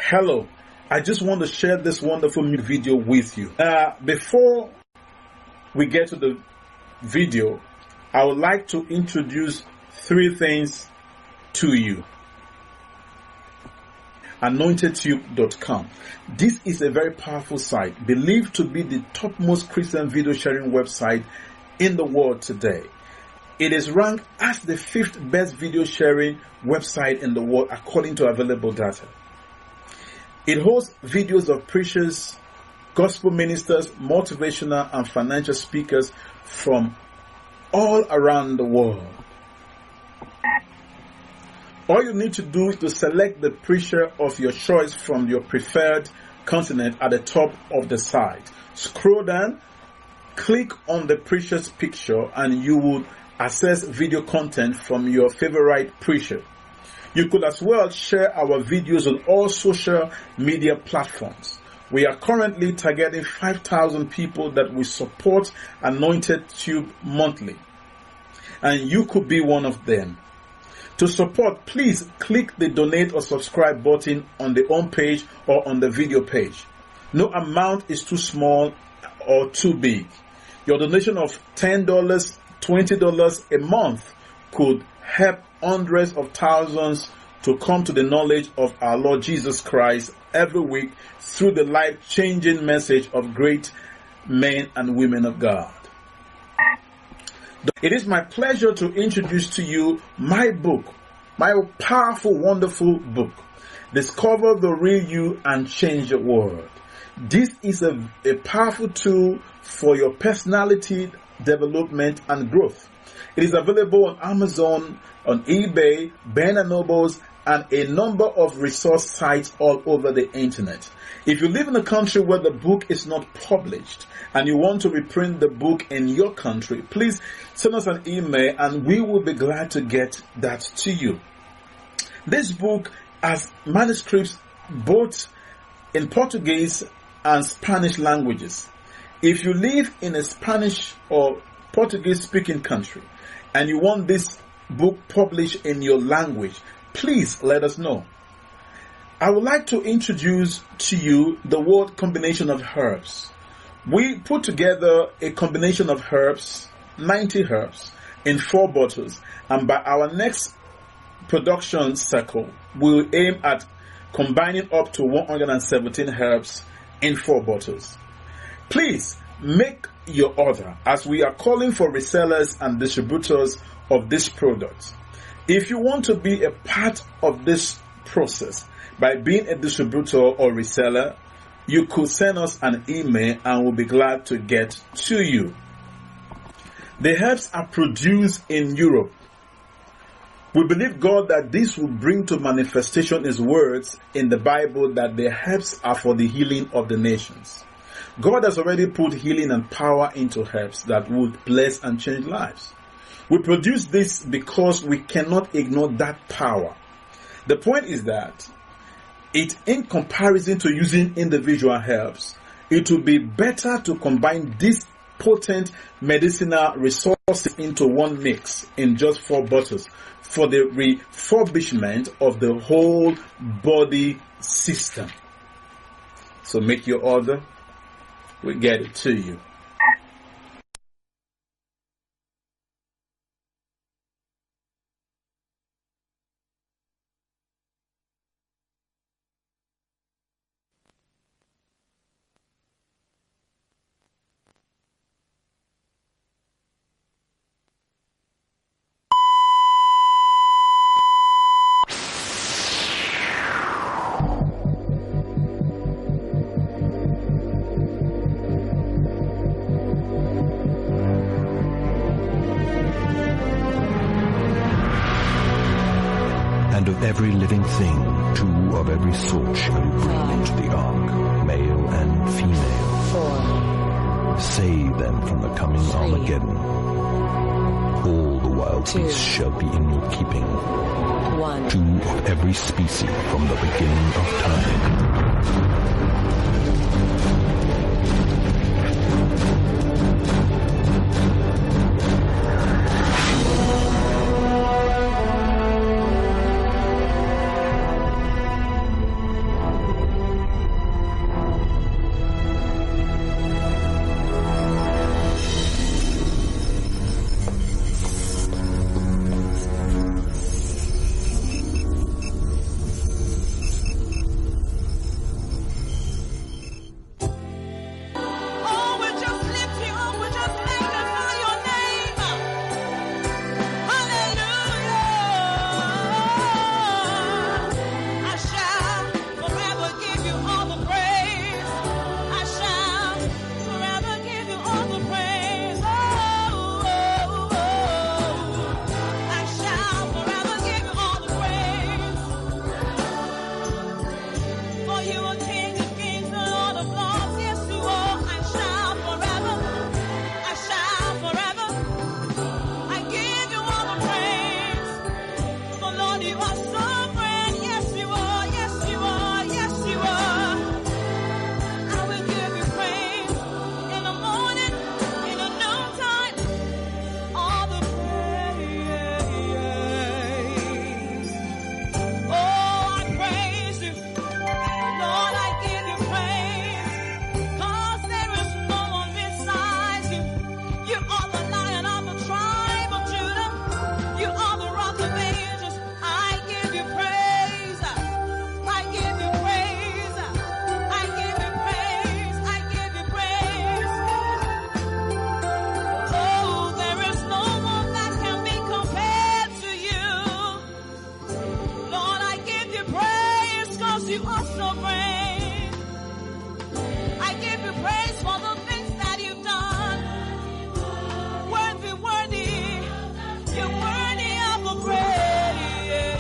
Hello, I just want to share this wonderful new video with you. Before we get to the video, I would like to introduce three things to you. AnointedTube.com. This is a very powerful site, believed to be the topmost Christian video sharing website in the world today. It is ranked as the 5th best video sharing website in the world according to available data. It hosts videos of preachers, gospel ministers, motivational and financial speakers from all around the world. All you need to do is to select the preacher of your choice from your preferred continent at the top of the site. Scroll down, click on the preacher's picture, and you will access video content from your favorite preacher. You could as well share our videos on all social media platforms. We are currently targeting 5,000 people that will support Anointed Tube monthly, and you could be one of them. To support, please click the donate or subscribe button on the home page or on the video page. No amount is too small or too big. Your donation of $10, $20 a month could help hundreds of thousands to come to the knowledge of our Lord Jesus Christ every week through the life-changing message of great men and women of God. It is my pleasure to introduce to you my book, my powerful, wonderful book, Discover the Real You and Change the World. This is a powerful tool for your personality development and growth. It is available on Amazon, on eBay, Barnes & Nobles, and a number of resource sites all over the internet. If you live in a country where the book is not published and you want to reprint the book in your country, please send us an email and we will be glad to get that to you. This book has manuscripts both in Portuguese and Spanish languages. If you live in a Spanish or Portuguese speaking country and you want this book published in your language, please let us know. I would like to introduce to you the word combination of herbs. We put together a combination of herbs, 90 herbs, in 4 bottles, and by our next production cycle, we will aim at combining up to 117 herbs in 4 bottles. Please make your order, as we are calling for resellers and distributors of this product. If you want to be a part of this process by being a distributor or reseller, you could send us an email and we'll be glad to get to you. The herbs are produced in Europe. We believe God that this will bring to manifestation His words in the Bible that the herbs are for the healing of the nations. God has already put healing and power into herbs that would bless and change lives. We produce this because we cannot ignore that power. The point is that in comparison to using individual herbs, it would be better to combine these potent medicinal resources into one mix in just 4 bottles for the refurbishment of the whole body system. So make your order. We'll get it to you. And of every living thing, 2 of every sort shall you bring into the ark, male and female. 4. Save them from the coming 3. Armageddon. All the wild 2. beasts shall be in your keeping. 1. 2 of every species from the beginning of time. 'cause you are so great. I give you praise for the things that you've done. Worthy, worthy, you're worthy of the praise.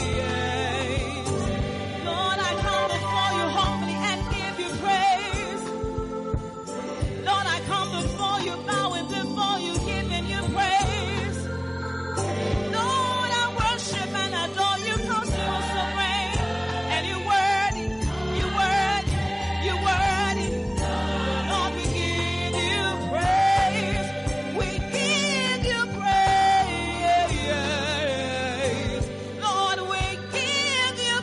Lord, I come before you humbly and give you praise. Lord, I come before you bowing before you, giving you praise. Lord, I worship and adore you 'cause you are so great. And you're worthy, you're worthy, you're worthy. Lord, we give you praise. We give you praise. Lord, we give you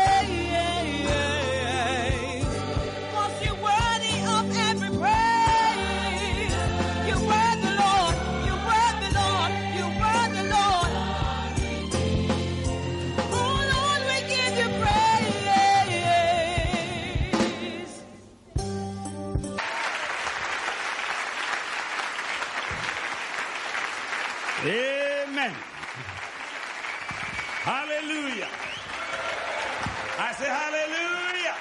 praise. 'Cause you're worthy of every praise. You're worthy, Lord. You're worthy, Lord. You're worthy, Lord. Oh, Lord, we give you praise. Amen. Hallelujah. I say hallelujah.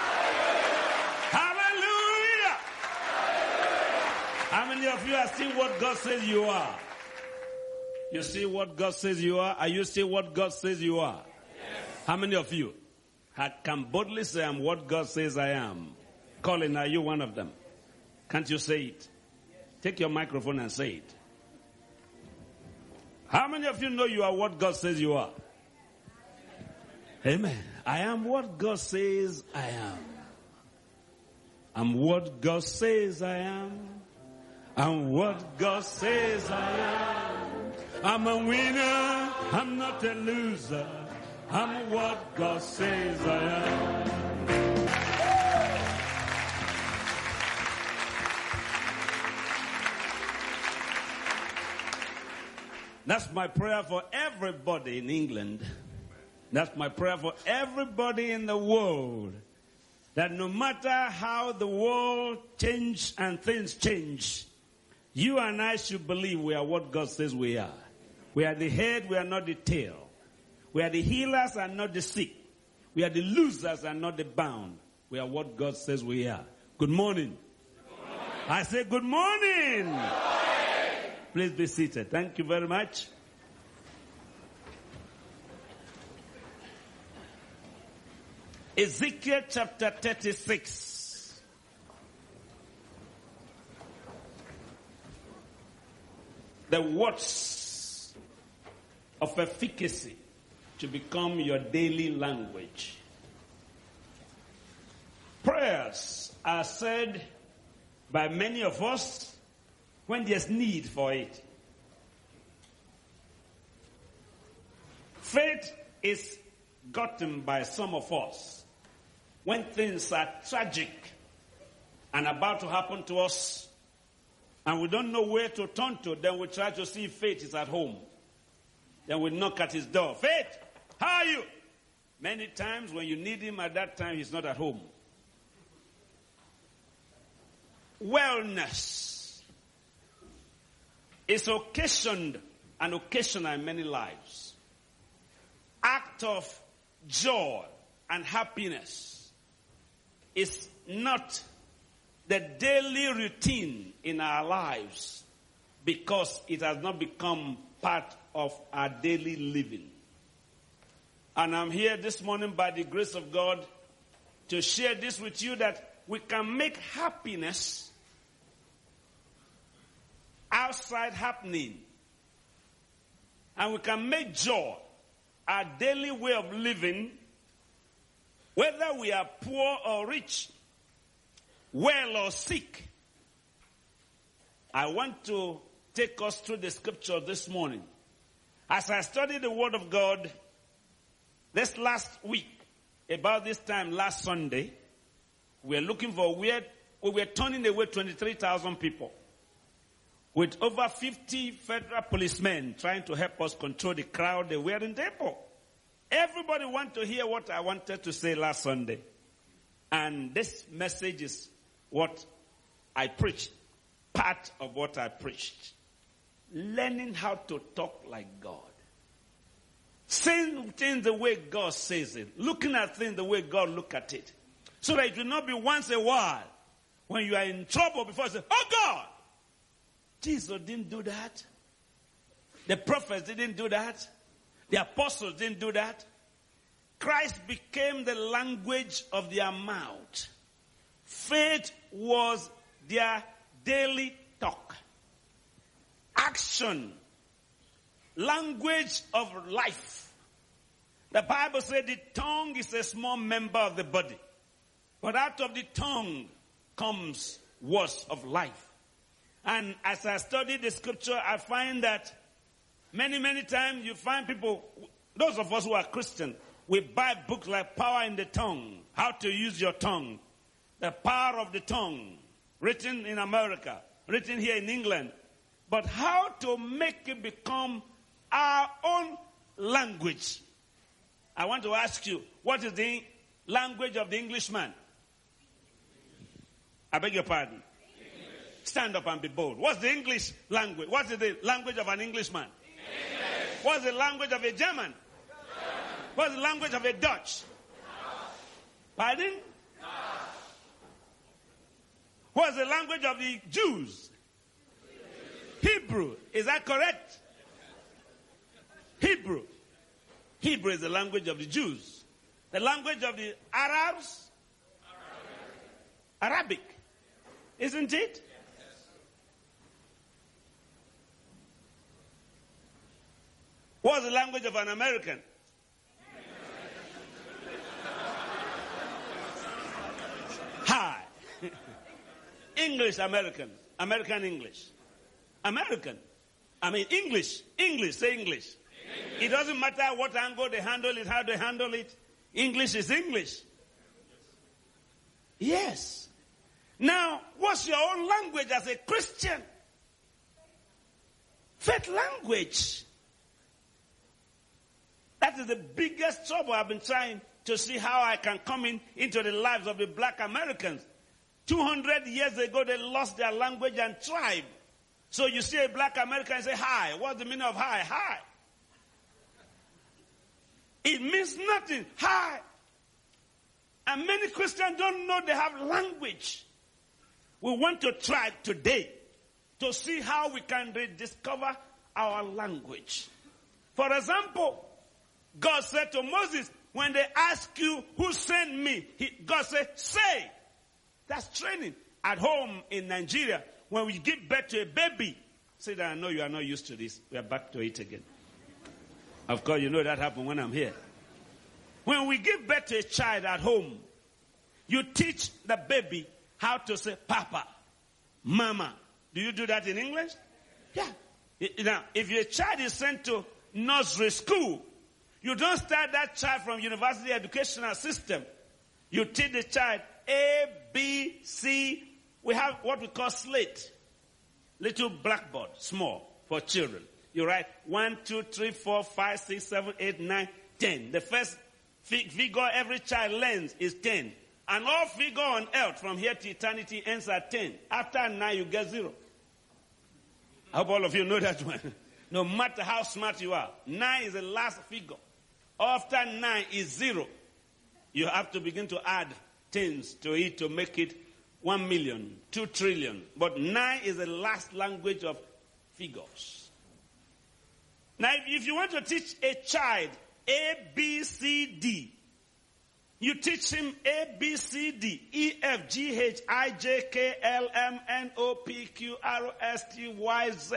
Hallelujah. How many of you are seeing what God says you are? You see what God says you are? Are you seeing what God says you are? Yes. How many of you can boldly say I'm what God says I am? Colin, are you one of them? Can't you say it? Take your microphone and say it. How many of you know you are what God says you are? Amen. I am what God says I am. I'm what God says I am. I'm what God says I am. I'm a winner. I'm not a loser. I'm what God says I am. That's my prayer for everybody in England. That's my prayer for everybody in the world. That no matter how the world changes and things change, you and I should believe we are what God says we are. We are the head, we are not the tail. We are the healers and not the sick. We are the losers and not the bound. We are what God says we are. Good morning. Good morning. I say good morning. Good morning. Please be seated. Thank you very much. Ezekiel chapter 36. The words of efficacy to become your daily language. Prayers are said by many of us when there's need for it. Faith is gotten by some of us when things are tragic and about to happen to us and we don't know where to turn to. Then we try to see if faith is at home. Then we knock at his door. Faith, how are you? Many times when you need him at that time, he's not at home. Wellness is occasioned and occasional in many lives. Act of joy and happiness is not the daily routine in our lives because it has not become part of our daily living. And I'm here this morning by the grace of God to share this with you, that we can make happiness outside happening. And we can make joy our daily way of living, whether we are poor or rich, well or sick. I want to take us through the scripture this morning. As I studied the Word of God this last week, about this time last Sunday, we were turning away 23,000 people with over 50 federal policemen trying to help us control the crowd they were in Depot. Everybody wanted to hear what I wanted to say last Sunday. And this message is what I preached, part of what I preached. Learning how to talk like God. saying things the way God says it, looking at things the way God look at it, so that it will not be once a while when you are in trouble before you say, oh God, Jesus didn't do that. The prophets didn't do that. The apostles didn't do that. Christ became the language of their mouth. Faith was their daily talk. Action. Language of life. The Bible said the tongue is a small member of the body. But out of the tongue comes words of life. And as I study the scripture, I find that many times you find people, those of us who are Christian, we buy books like Power in the Tongue, How to Use Your Tongue, The Power of the Tongue, written in America, written here in England. But how to make it become our own language. I want to ask you, what is the language of the Englishman? I beg your pardon. English. Stand up and be bold. What's the English language? What is the language of an Englishman? English. What's the language of a German? What's the language of a Dutch? Pardon? What's the language of the Jews? Hebrew. Is that correct? Hebrew. Hebrew is the language of the Jews. The language of the Arabs? Arabic. Isn't it? What's the language of an American? Hi. English American. American English. American. I mean English. English. Say English. It doesn't matter what angle they handle it, how they handle it. English is English. Yes. Now, what's your own language as a Christian? Faith language. That is the biggest trouble I've been trying to see how I can come into the lives of the black Americans. 200 years ago, they lost their language and tribe. So you see a black American and say, hi. What's the meaning of hi? Hi. It means nothing. Hi. And many Christians don't know they have language. We want to try today to see how we can rediscover our language. For example, God said to Moses, when they ask you who sent me, God said, say. That's training. At home in Nigeria, when we give birth to a baby, say that I know you are not used to this. We are back to it again. Of course, you know that happened when I'm here. When we give birth to a child at home, you teach the baby how to say Papa, Mama. Do you do that in English? Yeah. Now, if your child is sent to nursery school, you don't start that child from university educational system. You teach the child A, B, C. We have what we call slate. Little blackboard, small, for children. You write 1, 2, 3, 4, 5, 6, 7, 8, 9, 10. The first figure every child learns is 10. And all figure on earth from here to eternity ends at 10. After 9, you get 0. I hope all of you know that one. No matter how smart you are, 9 is the last figure. After 9 is 0. You have to begin to add things to it to make it 1 million, 2 trillion. But 9 is the last language of figures. Now, if you want to teach a child A, B, C, D, you teach him A, B, C, D, E, F, G, H, I, J, K, L, M, N, O, P, Q, R, S, T, Y, Z.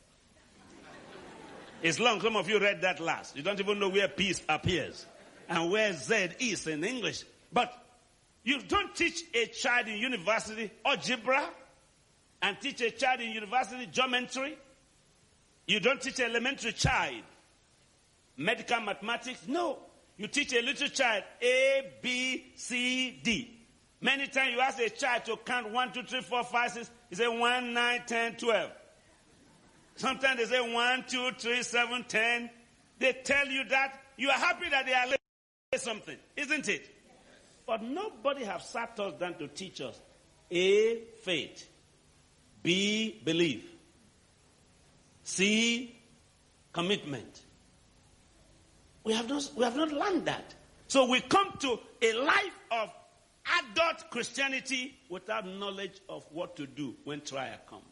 It's long. Some of you read that last. You don't even know where P appears and where Z is in English. But you don't teach a child in university algebra and teach a child in university geometry. You don't teach an elementary child medical mathematics. No. You teach a little child A, B, C, D. Many times you ask a child to count 1, 2, 3, 4, 5, 6. He say 1, 9, 10, 12. Sometimes they say 1, 2, 3, 7, 10. They tell you that. You are happy that they are learning something, isn't it? But nobody has sat us down to teach us A, faith. B, belief. C, commitment. We have not learned that. So we come to a life of adult Christianity without knowledge of what to do when trial comes.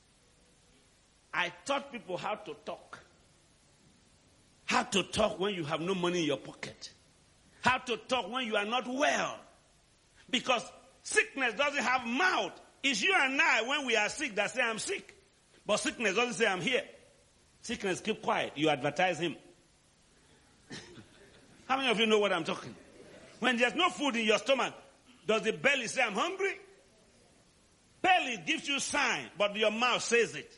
I taught people how to talk. How to talk when you have no money in your pocket. How to talk when you are not well. Because sickness doesn't have mouth. It's you and I, when we are sick, that say I'm sick. But sickness doesn't say I'm here. Sickness keep quiet. You advertise him. How many of you know what I'm talking? When there's no food in your stomach, does the belly say I'm hungry? Belly gives you sign, but your mouth says it.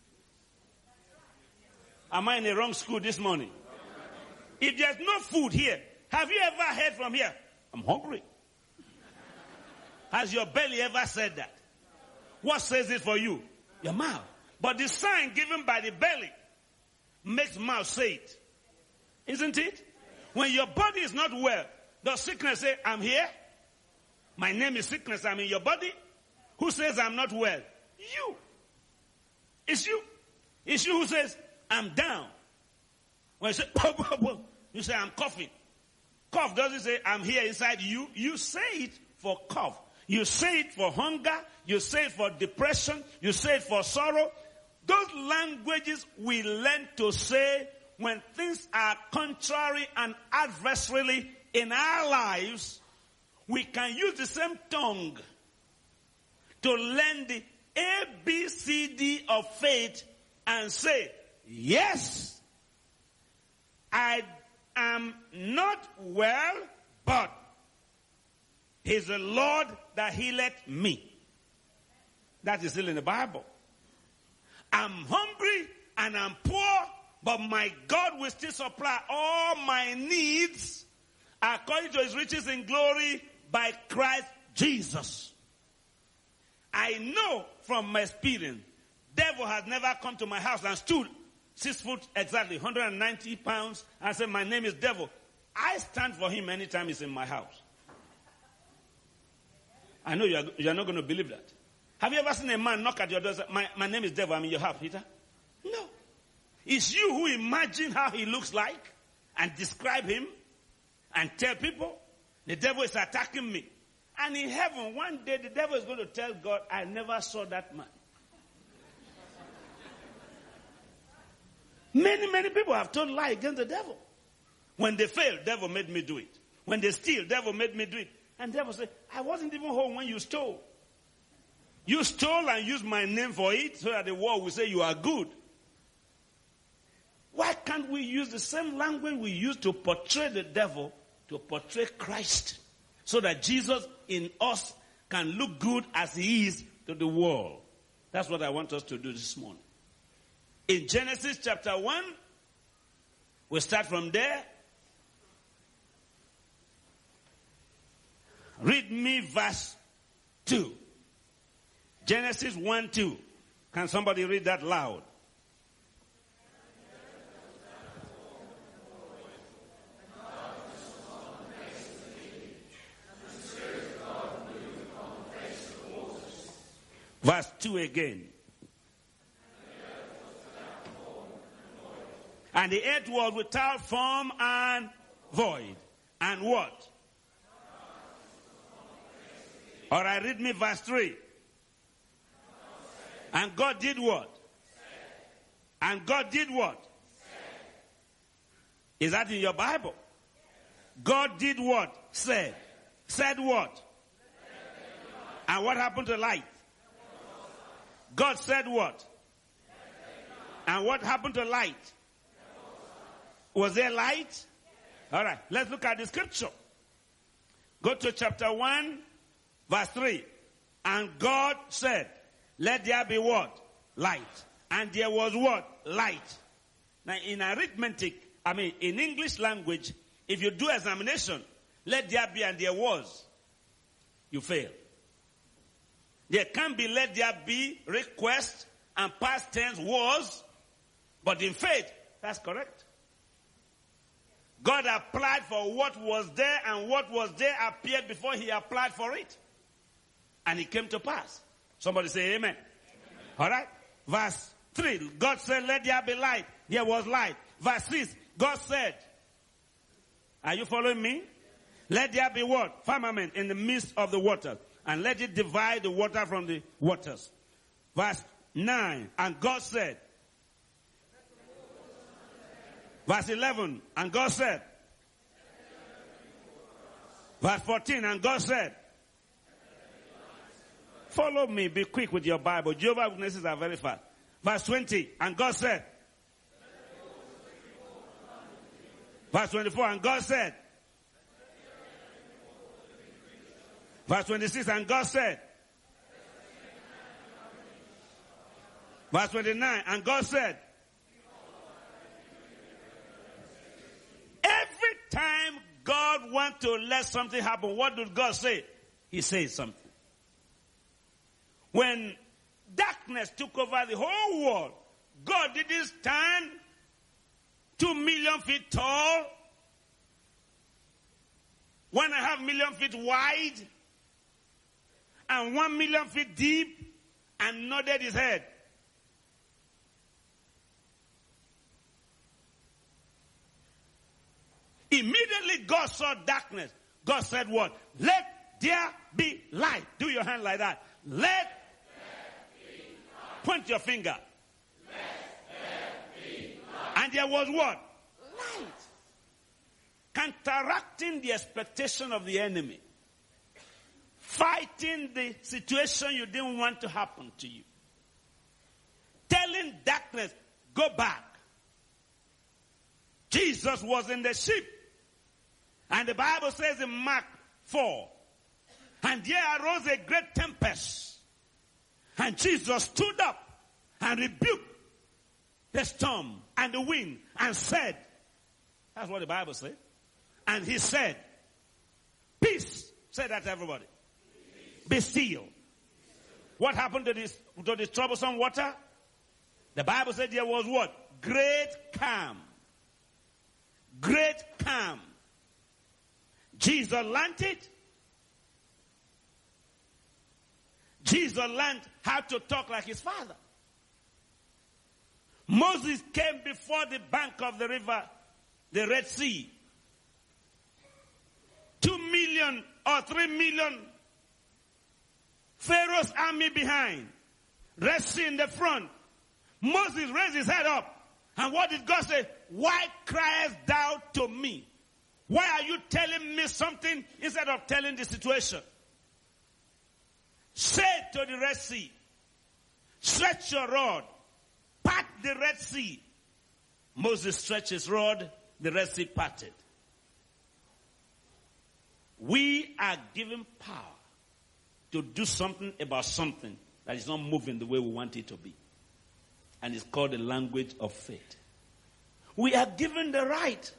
Am I in the wrong school this morning? If there's no food here, have you ever heard from here, I'm hungry? Has your belly ever said that? What says it for you? Your mouth. But the sign given by the belly makes mouth say it. Isn't it? When your body is not well, does sickness say, I'm here? My name is sickness, I'm in your body? Who says I'm not well? You. It's you. It's you who says, I'm down. When you say, you say, I'm coughing. Cough doesn't say, I'm here inside you. You say it for cough. You say it for hunger. You say it for depression. You say it for sorrow. Those languages we learn to say when things are contrary and adversarially in our lives. We can use the same tongue to learn the ABCD of faith and say, yes, I am not well, but He's the Lord that healeth me. That is still in the Bible. I'm hungry and I'm poor, but my God will still supply all my needs according to His riches in glory by Christ Jesus. I know from my experience, devil has never come to my house and stood 6 foot exactly, 190 pounds, and said, my name is devil. I stand for him anytime he's in my house. I know you're not going to believe that. Have you ever seen a man knock at your door and say, my name is devil, I'm in your house, Peter? No. It's you who imagine how he looks like and describe him and tell people, the devil is attacking me. And in heaven, one day the devil is going to tell God, I never saw that man. Many people have told lie against the devil. When they fail, devil made me do it. When they steal, devil made me do it. And devil said, I wasn't even home when you stole. You stole and used my name for it so that the world will say you are good. Why can't we use the same language we use to portray the devil to portray Christ so that Jesus in us can look good as He is to the world? That's what I want us to do this morning. In Genesis chapter 1, we start from there. Read me verse 2. Genesis 1:2. Can somebody read that loud? Verse 2 again. And the earth was without form and void. And what? All right, read me verse 3. And God did what? And God did what? Is that in your Bible? God did what? Said. Said what? And what happened to light? God said what? And what happened to light? Was there light? All right, let's look at the scripture. Go to chapter 1, verse 3. And God said, let there be what? Light. And there was what? Light. Now in arithmetic, in English language, if you do examination, let there be and there was, you fail. There can be let there be, request, and past tense was, but in faith, that's correct. God applied for what was there, and what was there appeared before He applied for it. And it came to pass. Somebody say amen. All right. Verse 3. God said, let there be light. There was light. Verse 6. God said, Are you following me? Let there be what? Firmament in the midst of the waters. And let it divide the water from the waters. Verse 9. And God said. Verse 11. And God said. Verse 14. And God said. Follow me. Be quick with your Bible. Jehovah's Witnesses are very fast. Verse 20. And God said. Verse 24. And God said. Verse 26. And God said. Verse 29. And God said. Every time God wants to let something happen, what did God say? He says something. When darkness took over the whole world, God didn't stand 2 million feet tall, 1.5 million feet wide, and 1 million feet deep, and nodded his head. Immediately God saw darkness. God said what? Let there be light. Do your hand like that. Let there be light. Point your finger. Let there be light. And there was what? Light. Counteracting the expectation of the enemy. Fighting the situation you didn't want to happen to you. Telling darkness, go back. Jesus was in the ship. And the Bible says in Mark 4, and there arose a great tempest. And Jesus stood up and rebuked the storm and the wind and said, that's what the Bible says. And he said, peace. Say that to everybody. Be still. What happened to this troublesome water? The Bible said there was what? Great calm. Great calm. Jesus landed. Jesus learned how to talk like his father. Moses came before the bank of the river, the Red Sea. 2 million or 3 million Pharaoh's army behind. Red Sea in the front. Moses raised his head up. And what did God say? Why criest thou to me? Why are you telling me something instead of telling the situation? Say to the Red Sea, stretch your rod, part the Red Sea. Moses stretched his rod, the Red Sea parted. We are given power to do something about something that is not moving the way we want it to be. And it's called the language of faith. We are given the right.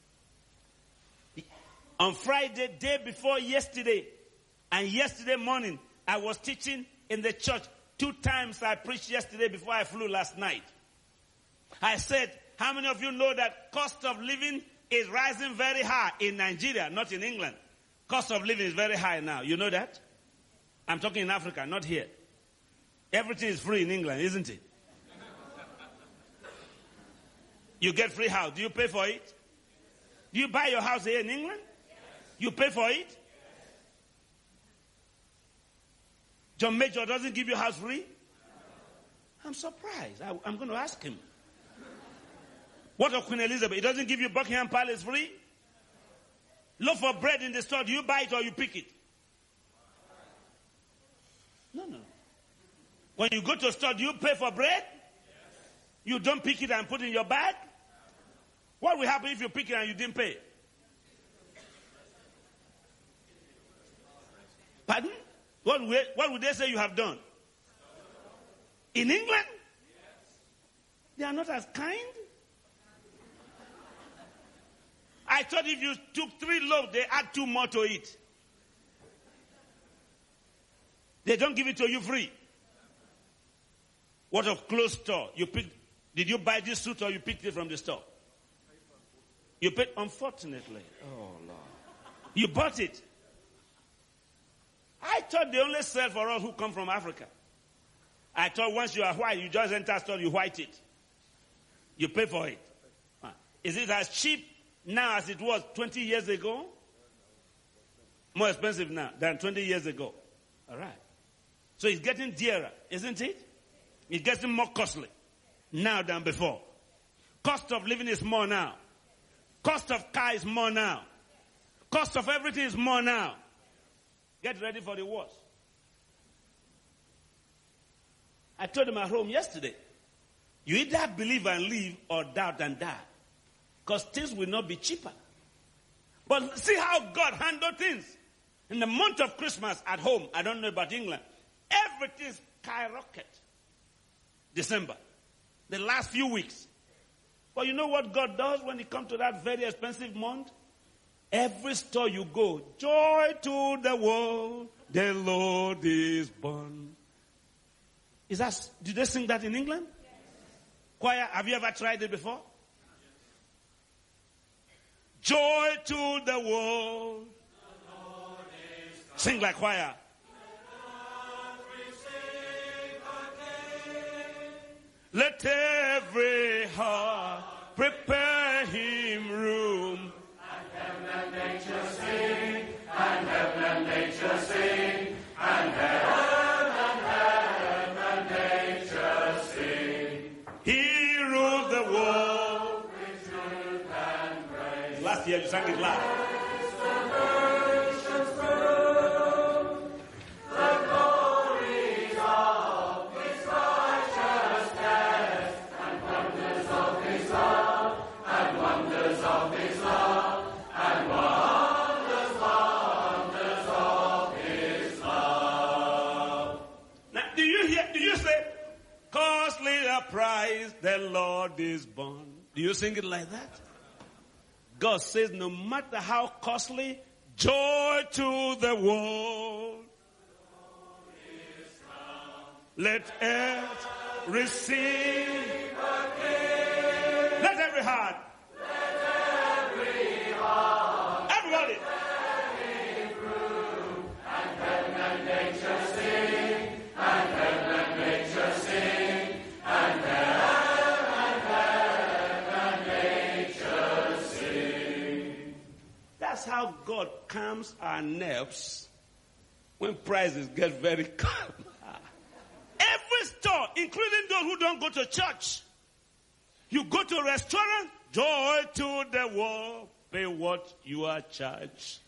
On Friday, day before yesterday, and yesterday morning, I was teaching in the church. 2 times I preached yesterday before I flew last night. I said, how many of you know that cost of living is rising very high in Nigeria, not in England? Cost of living is very high now. You know that? I'm talking in Africa, not here. Everything is free in England, isn't it? You get free house. Do you pay for it? Do you buy your house here in England? You pay for it? John Major doesn't give you house free? I'm surprised. I'm going to ask him. What of Queen Elizabeth? He doesn't give you Buckingham Palace free? Look for bread in the store. Do you buy it or you pick it? No. When you go to a store, do you pay for bread? You don't pick it and put it in your bag? What will happen if you pick it and you didn't pay? Pardon? What would they say you have done? In England? They are not as kind. I thought if you took 3 loaves, they add 2 more to it. They don't give it to you free. What of clothes store? Did you buy this suit or you picked it from the store? You paid, unfortunately. Oh, Lord. You bought it. I thought they only sell for us who come from Africa. I thought once you are white, you just enter a store, you white it. You pay for it. Is it as cheap now as it was 20 years ago? More expensive now than 20 years ago. All right. So it's getting dearer, isn't it? It's getting more costly now than before. Cost of living is more now. Cost of car is more now. Cost of everything is more now. Get ready for the worst. I told them at home yesterday, you either believe and live or doubt and die. Because things will not be cheaper. But see how God handled things. In the month of Christmas at home, I don't know about England, everything skyrocketed. December, the last few weeks. But you know what God does when it comes to that very expensive month? Every store you go, joy to the world, the Lord is born. Did they sing that in England? Yes. Choir, have you ever tried it before? Joy to the world. Sing like choir. Let every heart prepare him room. And heaven and nature sing, and heaven and nature sing, and heaven and nature sing. He rules the world with truth and grace. Last year you sang it live. Prize, the Lord is born. Do you sing it like that? God says no matter how costly, joy to the world. Let earth receive. Let every heart. Everybody. And heaven and nature sing, and heaven and nature sing. That's how God calms our nerves when prices get very calm. Every store, including those who don't go to church, you go to a restaurant, joy to the world, pay what you are charged.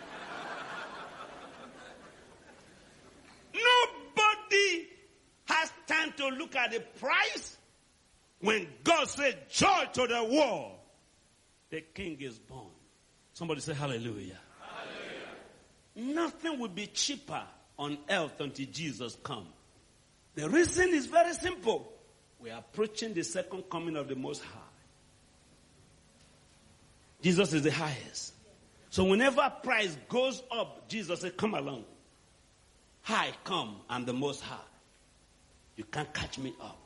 Nobody has time to look at the price. When God said joy to the world, the King is born. Somebody say hallelujah. Hallelujah. Nothing will be cheaper on earth until Jesus comes. The reason is very simple. We are approaching the second coming of the Most High. Jesus is the highest. So whenever price goes up, Jesus says, come along. High, come, I'm the Most High. You can't catch me up.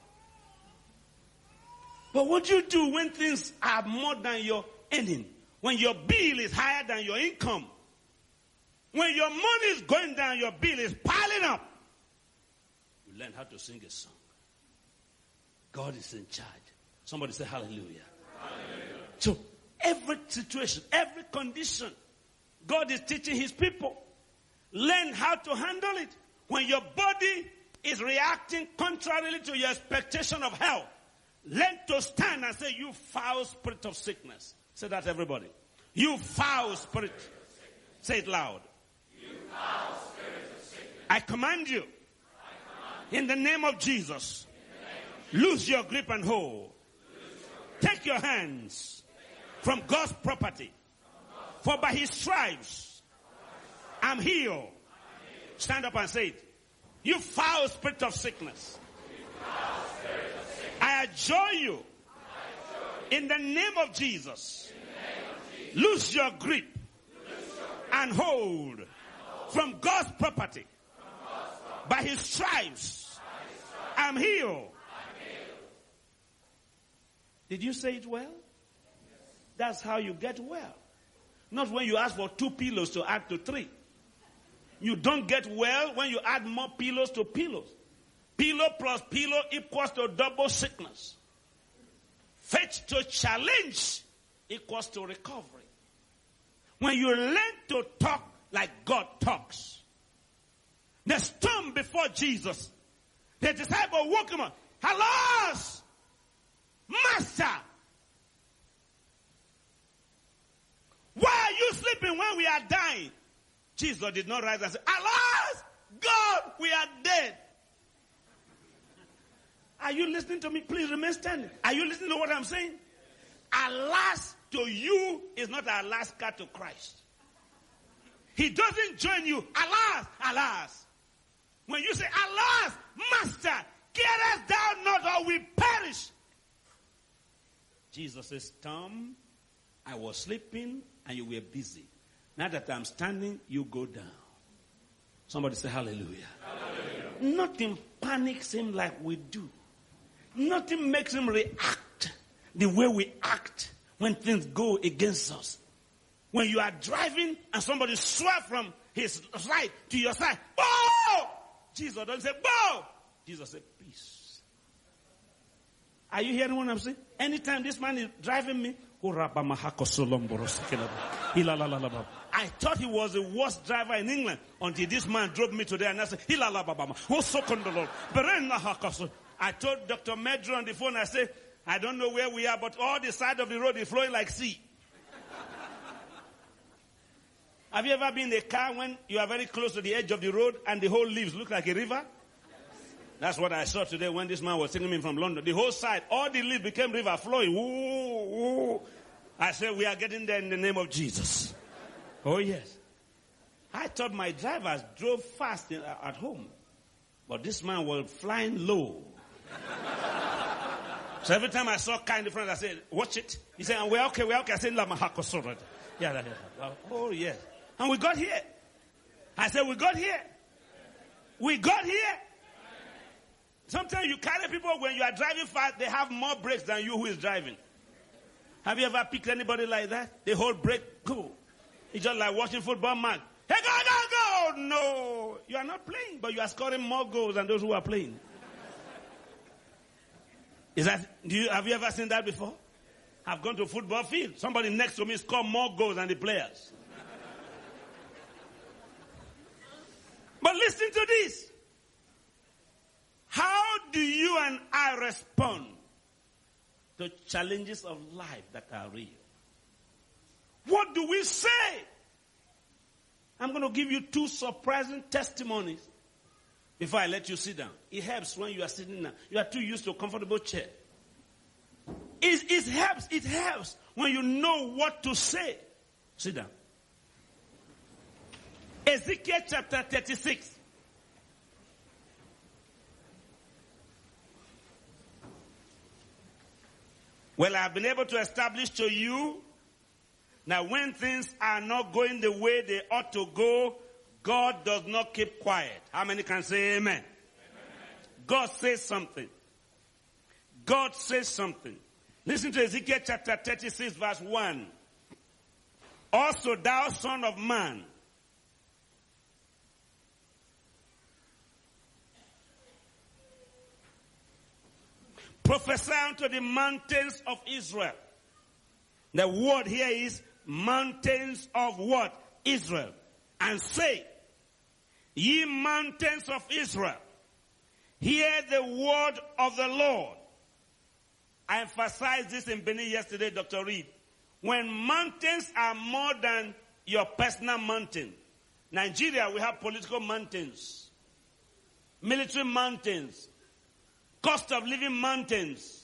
But what do you do when things are more than your earning? When your bill is higher than your income? When your money is going down, your bill is piling up. You learn how to sing a song. God is in charge. Somebody say hallelujah. Hallelujah. So every situation, every condition, God is teaching his people. Learn how to handle it. When your body is reacting contrarily to your expectation of health, learn to stand and say, you foul spirit of sickness. Say that, everybody. You foul spirit. Say it loud. You foul spirit of sickness. I command you. In the name of Jesus. Lose your grip and hold. Take your hands from God's property. For by his stripes, I'm healed. Stand up and say it. You foul spirit of sickness. I adjure you. In the name of Jesus. Lose your grip and hold from God's property. By his stripes, I'm healed. Did you say it well? That's how you get well. Not when you ask for 2 pillows to add to 3. You don't get well when you add more pillows to pillows. Pillow plus pillow equals to double sickness. Faith to challenge equals to recovery. When you learn to talk like God talks. The storm before Jesus, the disciple woke him up. Alas, Master, why are you sleeping when we are dying? Jesus did not rise and say, alas, God, we are dead. Are you listening to me? Please remain standing. Are you listening to what I'm saying? Alas to you is not Alaska to Christ. He doesn't join you. Alas, alas. When you say, alas, Master, carest thou not or we perish? Jesus says, Tom, I was sleeping and you were busy. Now that I'm standing, you go down. Somebody say hallelujah. Hallelujah. Nothing panics him like we do. Nothing makes him react the way we act when things go against us. When you are driving and somebody swerves from his side to your side, bow! Jesus doesn't say, bow! Jesus said, peace. Are you hearing what I'm saying? Anytime this man is driving me, I thought he was the worst driver in England until this man drove me today and I said, I told Dr. Medro on the phone, I said, I don't know where we are, but all the side of the road is flowing like sea. Have you ever been in a car when you are very close to the edge of the road and the whole leaves look like a river? That's what I saw today when this man was taking me from London. The whole side, all the leaves became river flowing. Ooh, ooh. I said, we are getting there in the name of Jesus. Oh, yes. I thought my drivers drove fast at home. But this man was flying low. So every time I saw car in the front, I said, watch it. He said, we're okay. I said, yeah. Oh, yes. And we got here. I said, we got here. We got here. Sometimes you carry people when you are driving fast, they have more brakes than you who is driving. Have you ever picked anybody like that? They hold brake, go. It's just like watching football match. Hey, go! No, you are not playing, but you are scoring more goals than those who are playing. Have you ever seen that before? I've gone to a football field. Somebody next to me scored more goals than the players. But listen to this. How do you and I respond to challenges of life that are real? What do we say? I'm going to give you 2 surprising testimonies before I let you sit down. It helps when you are sitting down. You are too used to a comfortable chair. It helps when you know what to say. Sit down. Ezekiel chapter 36. Well, I've been able to establish to you that when things are not going the way they ought to go, God does not keep quiet. How many can say amen? Amen. God says something. God says something. Listen to Ezekiel chapter 36 verse 1. Also thou son of man, prophesy unto the mountains of Israel. The word here is mountains of what? Israel. And say, ye mountains of Israel, hear the word of the Lord. I emphasized this in Benin yesterday, Dr. Reed. When mountains are more than your personal mountain. Nigeria, we have political mountains, military mountains, cost of living mountains,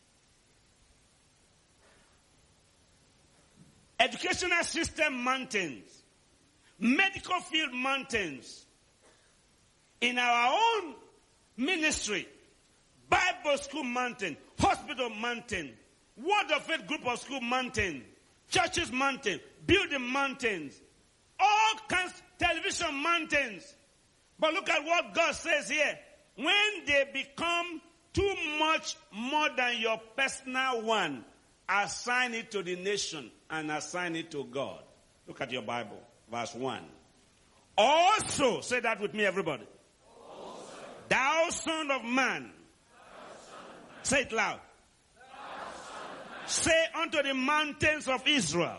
educational system mountains, medical field mountains. In our own ministry, Bible school mountain, hospital mountain, Word of Faith group of school mountain, churches mountain, building mountains, all kinds, television mountains. But look at what God says here. When they become too much more than your personal one, assign it to the nation and assign it to God. Look at your Bible, verse 1. Also, say that with me, everybody. Also, thou son of man. Say it loud. Say unto the mountains of Israel.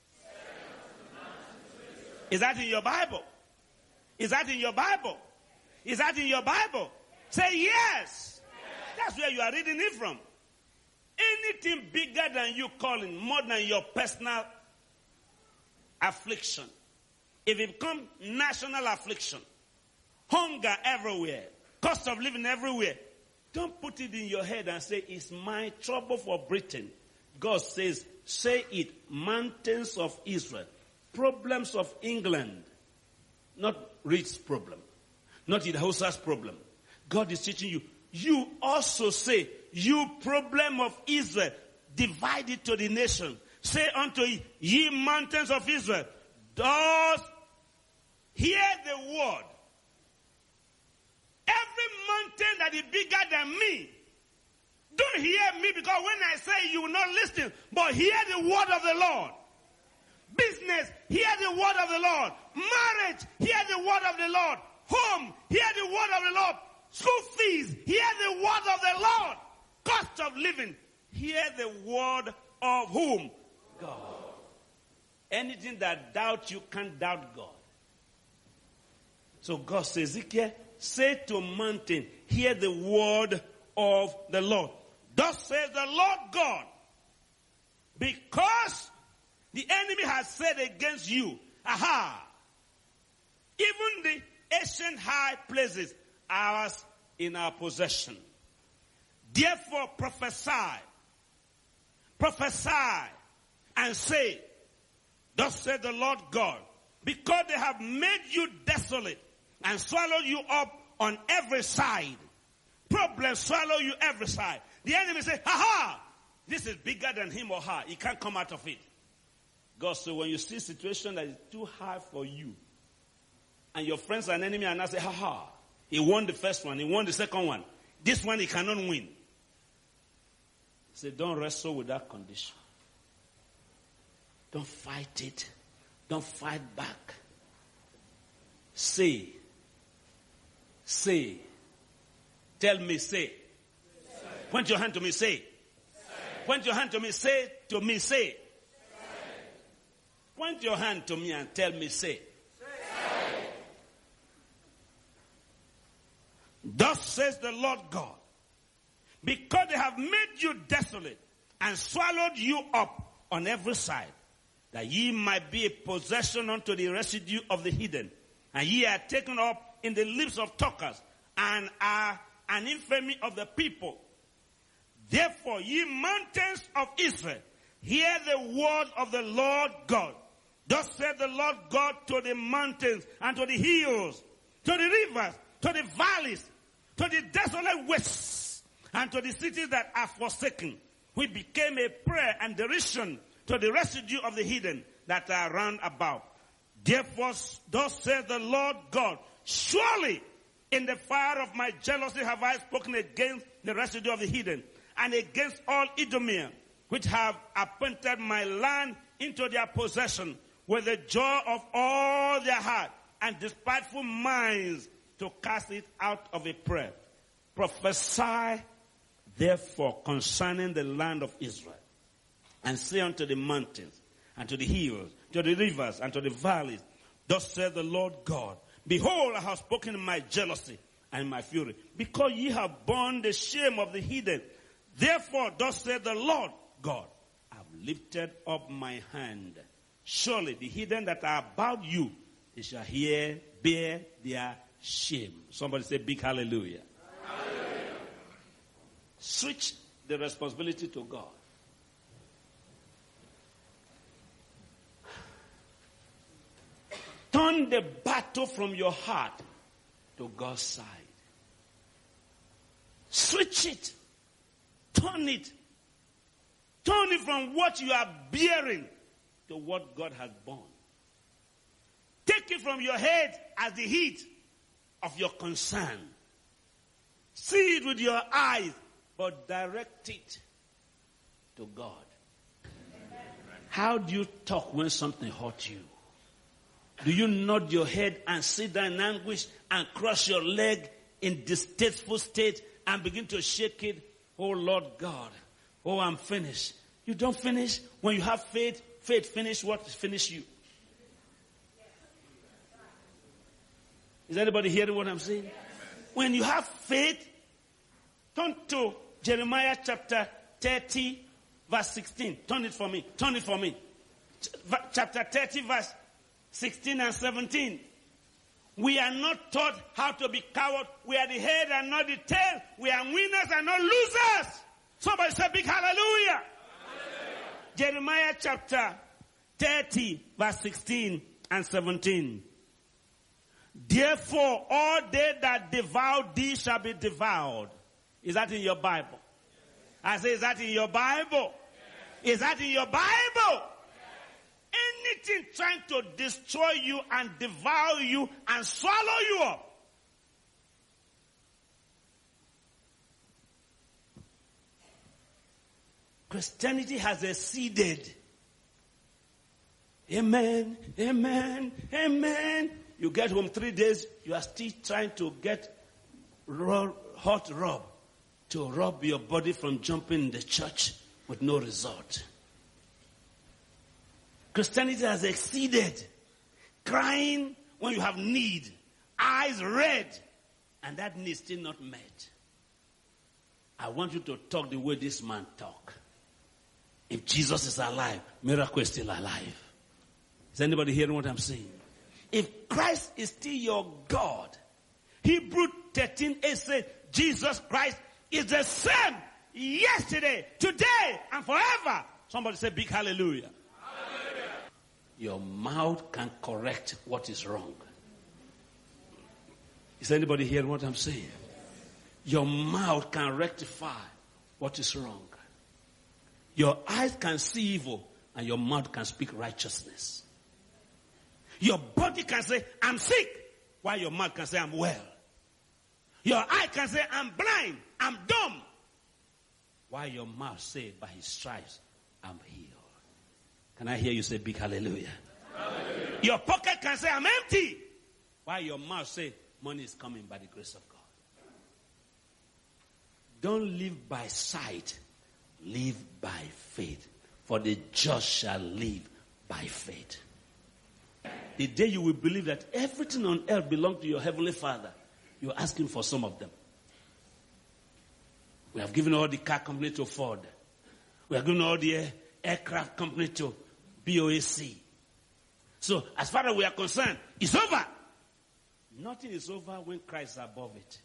Is that in your Bible? Is that in your Bible? Is that in your Bible? Say yes. That's where you are reading it from. Anything bigger than you calling, more than your personal affliction. If it becomes national affliction, hunger everywhere, cost of living everywhere, don't put it in your head and say, it's my trouble for Britain. God says, say it, mountains of Israel, problems of England, not rich problem, not Idhosa's problem. God is teaching you. You also say, you problem of Israel, divide it to the nation. Say unto ye mountains of Israel, thus hear the word. Every mountain that is bigger than me, don't hear me, because when I say you will not listen, but hear the word of the Lord. Business, hear the word of the Lord. Marriage, hear the word of the Lord. Home, hear the word of the Lord. School fees, hear the word of the Lord. Cost of living, hear the word of whom? God. Anything that doubts you can't doubt God. So God says, Ezekiel, say to mountain, hear the word of the Lord. Thus says the Lord God, because the enemy has said against you, aha, even the ancient high places are ours in our possession. Therefore prophesy, and say, thus said the Lord God, because they have made you desolate and swallowed you up on every side. Problems swallow you every side. The enemy say, ha, this is bigger than him or her. He can't come out of it. God, so when you see a situation that is too high for you, and your friends and enemy are not say, he won the first one, he won the second one. This one he cannot win. Say, don't wrestle with that condition. Don't fight it. Don't fight back. Say. Tell me, say. Point your hand to me, say. Point your hand to me, say to me, say. Point your hand to me and tell me, say. Thus says the Lord God, because they have made you desolate and swallowed you up on every side, that ye might be a possession unto the residue of the hidden, and ye are taken up in the lips of talkers, and are an infamy of the people. Therefore, ye mountains of Israel, hear the word of the Lord God. Thus said the Lord God to the mountains and to the hills, to the rivers, to the valleys, to the desolate wastes, and to the cities that are forsaken, which became a prayer and derision to the residue of the hidden that are round about. Therefore, thus says the Lord God, surely in the fire of my jealousy have I spoken against the residue of the hidden, and against all Edomians, which have appointed my land into their possession, with the joy of all their heart, and despiteful minds, to cast it out of a prayer. Prophesy, therefore, concerning the land of Israel, and say unto the mountains, and to the hills, to the rivers, and to the valleys, thus saith the Lord God, behold, I have spoken in my jealousy and in my fury, because ye have borne the shame of the hidden. Therefore, thus saith the Lord God, I have lifted up my hand. Surely the hidden that are about you, they shall bear their shame. Somebody say big hallelujah. Hallelujah. Switch the responsibility to God. Turn the battle from your heart to God's side. Switch it. Turn it. Turn it from what you are bearing to what God has borne. Take it from your head as the heat of your concern. See it with your eyes, but direct it to God. How do you talk when something hurts you? Do you nod your head and sit down in anguish and cross your leg in distasteful state and begin to shake it? Oh Lord God, oh I'm finished. You don't finish. When you have faith, faith finish what finish you. Is anybody hearing what I'm saying? When you have faith, turn to Jeremiah chapter 30, verse 16. Turn it for me. Turn it for me. Chapter 30, verse 16 and 17. We are not taught how to be coward. We are the head and not the tail. We are winners and not losers. Somebody say big hallelujah. Jeremiah chapter 30, verse 16 and 17. Therefore, all they that devour thee shall be devoured. Is that in your Bible? I say, is that in your Bible? Is that in your Bible? Anything trying to destroy you and devour you and swallow you up. Christianity has exceeded. Amen, amen, amen. You get home 3 days, you are still trying to get hot rub to rub your body from jumping in the church with no result. Christianity has exceeded. Crying when you have need. Eyes red. And that need is still not met. I want you to talk the way this man talk. If Jesus is alive, miracle is still alive. Is anybody hearing what I'm saying? If Christ is still your God, Hebrew 13:8 says, Jesus Christ is the same yesterday, today, and forever. Somebody say big hallelujah. Hallelujah. Your mouth can correct what is wrong. Is anybody hearing what I'm saying? Your mouth can rectify what is wrong. Your eyes can see evil, and your mouth can speak righteousness. Your body can say, I'm sick, while your mouth can say, I'm well. Your eye can say, I'm blind, I'm dumb, while your mouth say, by his stripes, I'm healed. Can I hear you say big hallelujah? Hallelujah. Your pocket can say, I'm empty, while your mouth say, money is coming by the grace of God. Don't live by sight, live by faith. For the just shall live by faith. The day you will believe that everything on earth belongs to your heavenly Father, you're asking for some of them. We have given all the car company to Ford. We have given all the aircraft company to BOAC. So, as far as we are concerned, it's over. Nothing is over when Christ is above it.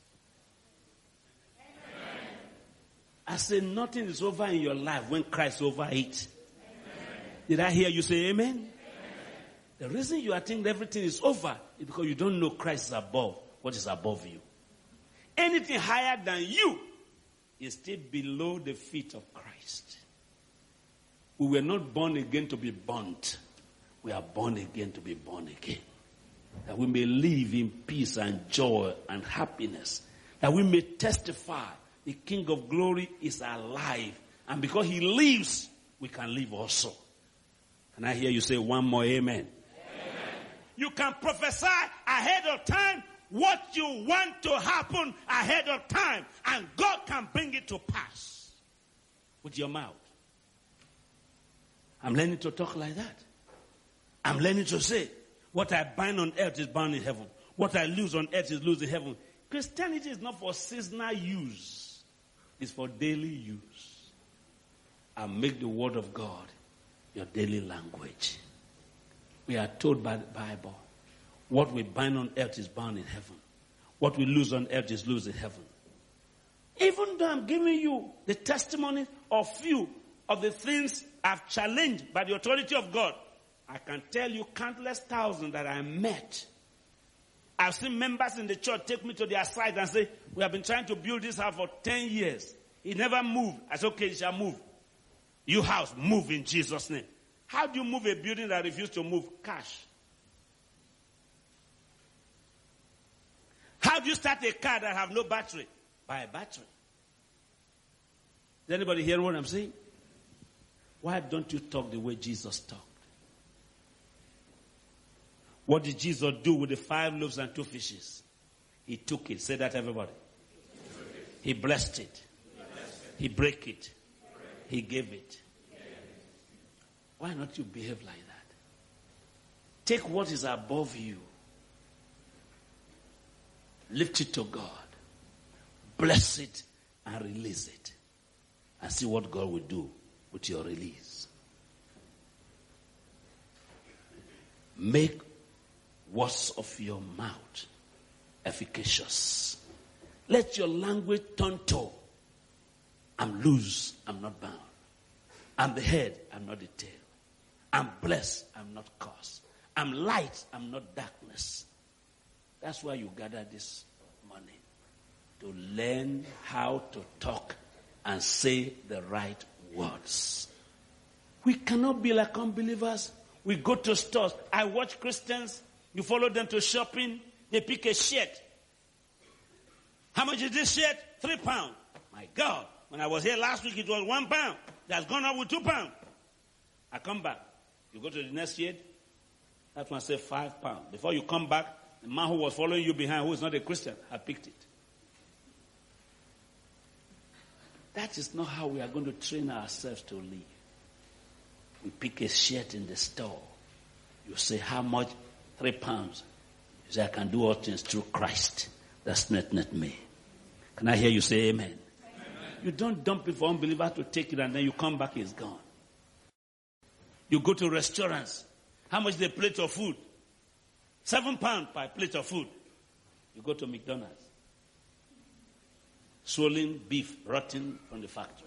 Amen. I say nothing is over in your life when Christ is over it. Amen. Did I hear you say amen? Amen? The reason you are thinking everything is over is because you don't know Christ is above what is above you. Anything higher than you is still below the feet of Christ. We were not born again to be burnt. We are born again to be born again. That we may live in peace and joy and happiness. That we may testify the King of Glory is alive. And because he lives, we can live also. Can I hear you say one more amen? You can prophesy ahead of time what you want to happen ahead of time. And God can bring it to pass with your mouth. I'm learning to talk like that. I'm learning to say, what I bind on earth is bound in heaven. What I lose on earth is loose in heaven. Christianity is not for seasonal use. It's for daily use. And make the word of God your daily language. We are told by the Bible, what we bind on earth is bound in heaven. What we lose on earth is loose in heaven. Even though I'm giving you the testimony of few of the things I've challenged by the authority of God, I can tell you countless thousands that I met. I've seen members in the church take me to their side and say, we have been trying to build this house for 10 years. It never moved. I said, okay, it shall move. You house, move in Jesus' name. How do you move a building that refuses to move? Cash. How do you start a car that have no battery? By a battery. Is anybody hearing what I'm saying? Why don't you talk the way Jesus talked? What did Jesus do with the 5 loaves and 2 fishes? He took it. Say that, everybody. He blessed it. He broke it. He gave it. Why not you behave like that? Take what is above you. Lift it to God. Bless it and release it. And see what God will do with your release. Make words of your mouth efficacious. Let your language turn to, I'm loose, I'm not bound. I'm the head, I'm not the tail. I'm blessed, I'm not cursed. I'm light, I'm not darkness. That's why you gather this morning. To learn how to talk and say the right words. We cannot be like unbelievers. We go to stores. I watch Christians. You follow them to shopping. They pick a shirt. How much is this shirt? £3. My God. When I was here last week, it was £1. That's gone up with £2. I come back. You go to the next shirt. That one said £5. Before you come back, the man who was following you behind, who is not a Christian, had picked it. That is not how we are going to train ourselves to live. We pick a shirt in the store. You say, how much? £3. You say, I can do all things through Christ. That's not me. Can I hear you say amen? Amen? You don't dump it for unbelievers to take it and then you come back, it's gone. You go to restaurants. How much is the plate of food? £7 per plate of food. You go to McDonald's. Swollen beef, rotten from the factory.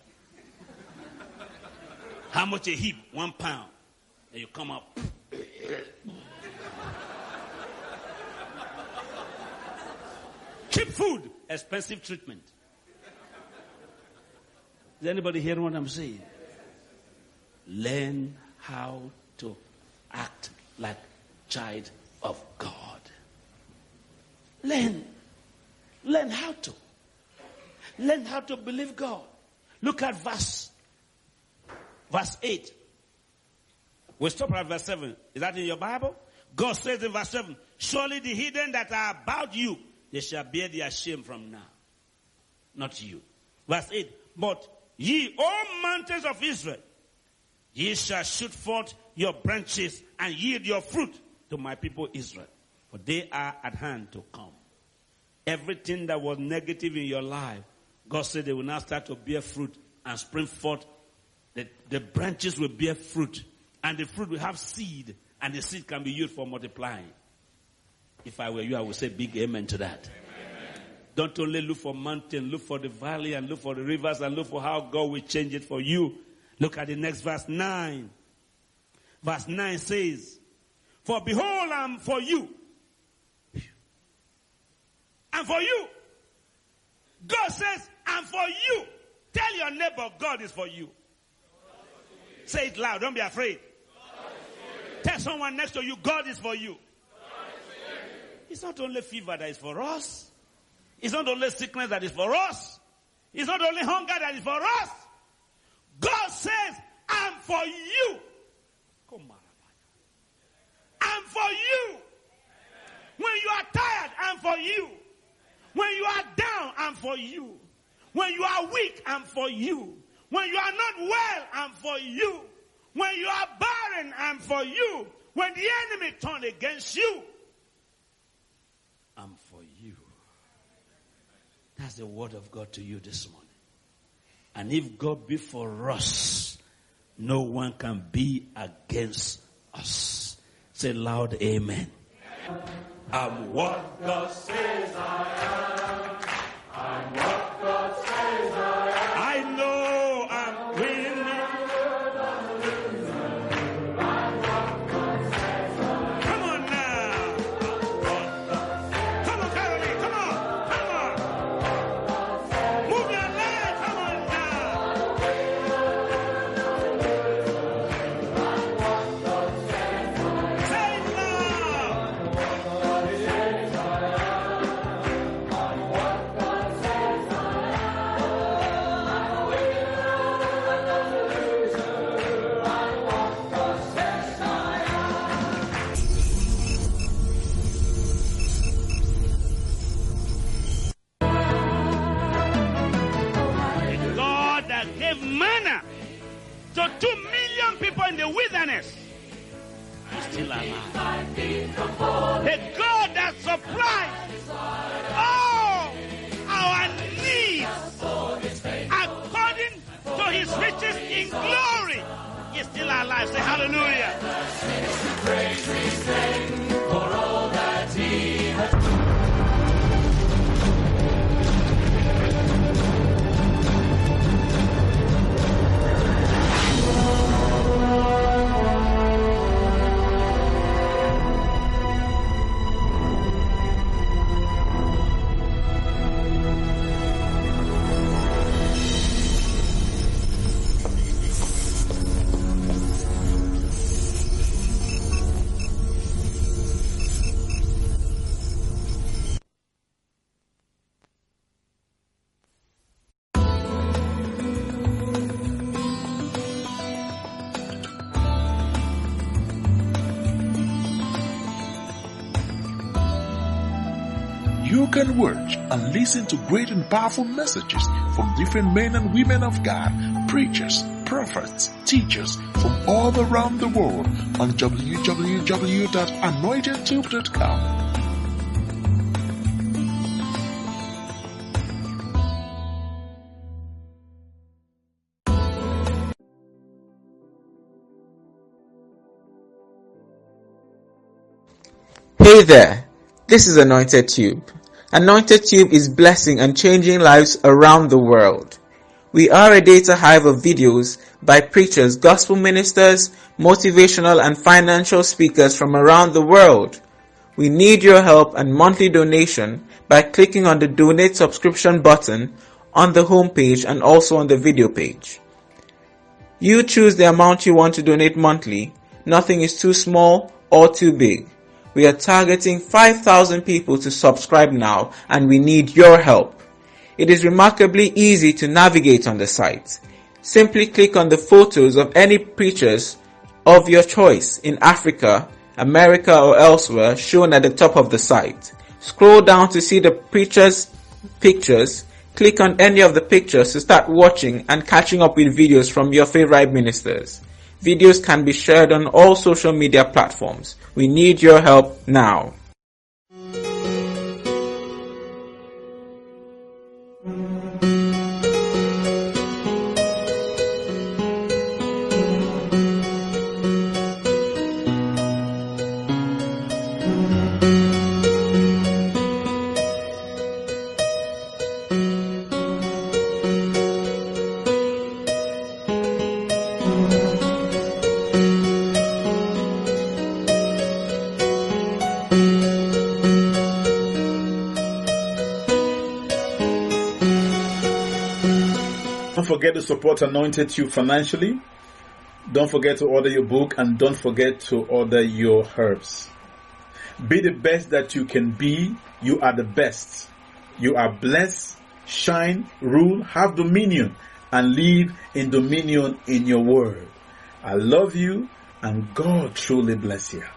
How much a heap? £1. And you come up. Cheap food, expensive treatment. Is anybody hearing what I'm saying? Learn how to act like child of God. Learn how to. Learn how to believe God. Look at verse 8. We'll stop at verse 7. Is that in your Bible? God says in verse 7, surely the hidden that are about you, they shall bear their shame from now. Not you. Verse 8, but ye, O mountains of Israel, ye shall shoot forth your branches and yield your fruit to my people Israel. For they are at hand to come. Everything that was negative in your life, God said they will now start to bear fruit and spring forth. The branches will bear fruit. And the fruit will have seed. And the seed can be used for multiplying. If I were you, I would say big amen to that. Amen. Don't only look for mountain, look for the valley and look for the rivers and look for how God will change it for you. Look at the next verse 9. Verse 9 says, for behold, I'm for you. And for you. God says, I'm for you. Tell your neighbor, God is for you. Say it loud, don't be afraid. Tell someone next to you, God is for you. It's not only fever that is for us. It's not only sickness that is for us. It's not only hunger that is for us. God says, I'm for you. I'm for you. When you are tired, I'm for you. When you are down, I'm for you. When you are weak, I'm for you. When you are not well, I'm for you. When you are barren, I'm for you. When the enemy turn against you, I'm for you. That's the word of God to you this morning. And if God be for us, no one can be against us. Say loud, amen. I'm what God says I am. I'm what God says I am. I know I'm winning. Come on now. Come on, Caroline. Come on. Move your leg. Come on now. Say it loud. The God that gave manna to 2 million people in the wilderness still alive. The God that supplies all our needs according to his riches in glory is still alive. Say hallelujah. Praise his name for all that he has You can watch and listen to great and powerful messages from different men and women of God, preachers, prophets, teachers from all around the world on www.anointedtube.com. Hey there, this is Anointed Tube. Anointed Tube is blessing and changing lives around the world. We are a data hive of videos by preachers, gospel ministers, motivational and financial speakers from around the world. We need your help and monthly donation by clicking on the donate subscription button on the homepage and also on the video page. You choose the amount you want to donate monthly. Nothing is too small or too big. We are targeting 5,000 people to subscribe now, and we need your help. It is remarkably easy to navigate on the site. Simply click on the photos of any preachers of your choice in Africa, America or elsewhere shown at the top of the site. Scroll down to see the preachers' pictures. Click on any of the pictures to start watching and catching up with videos from your favorite ministers. Videos can be shared on all social media platforms. We need your help now. Don't forget to support Anointed Tube financially. Don't forget to order your book, and don't forget to order your herbs. Be the best that you can be. You are the best. You are blessed. Shine, rule, have dominion, and live in dominion in your word. I love you, and God truly bless you.